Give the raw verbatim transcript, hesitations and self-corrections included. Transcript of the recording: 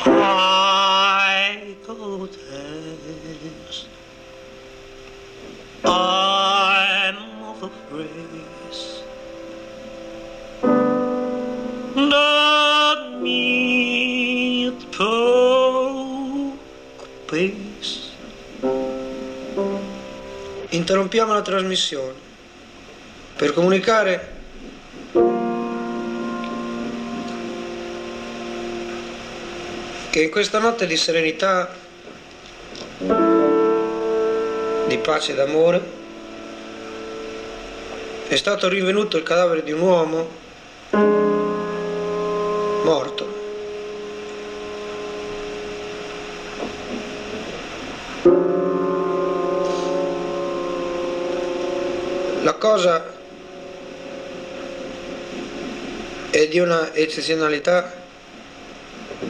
I go test. I'm of a race that meet poco pace. Interrompiamo la trasmissione per comunicare che in questa notte di serenità, di pace e d'amore, è stato rinvenuto il cadavere di un uomo morto. La cosa è di una eccezionalità